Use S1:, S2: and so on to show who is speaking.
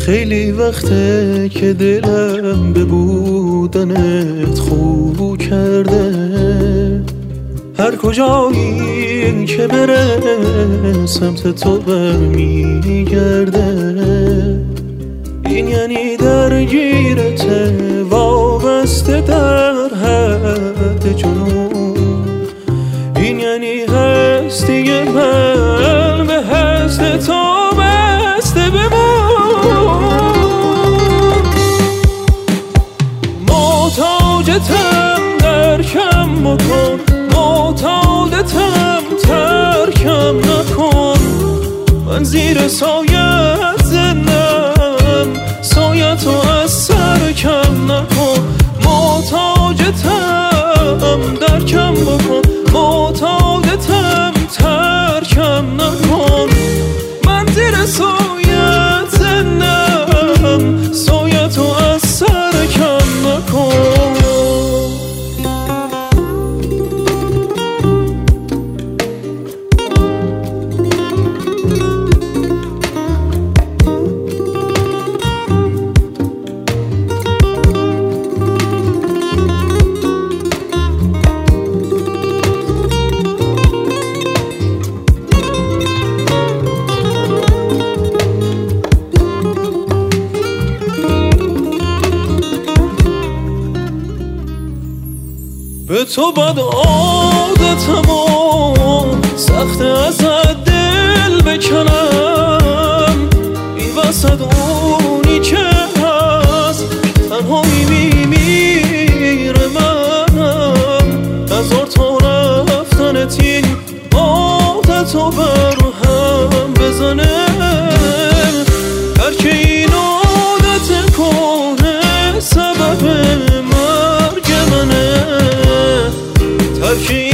S1: خیلی وقته که دلم به بودنت خو کرده، هر کجایی که بره سمت تو برمیگرده. این یعنی درگیرته وابسته در حد جنون، این یعنی هستی من به هست تو بسته بمون. محتاجتم درکم بکن، معتادتم ترکم نکن. من زیر سایت زندم، سایتو از سر کم نکن. محتاجتم درکم بکن، معتادتم ترکم نکن. من زیر سایت زندم، سایتو از سر کم نکن. به تو بد عادتمو سخت از دل بکنم. این وسط اونی که هست تنهایی میمیره. منم هزار تا رفتنت این عادتو بر هم بزنه. درک این عادت کنه سبب مرگ منه. ترک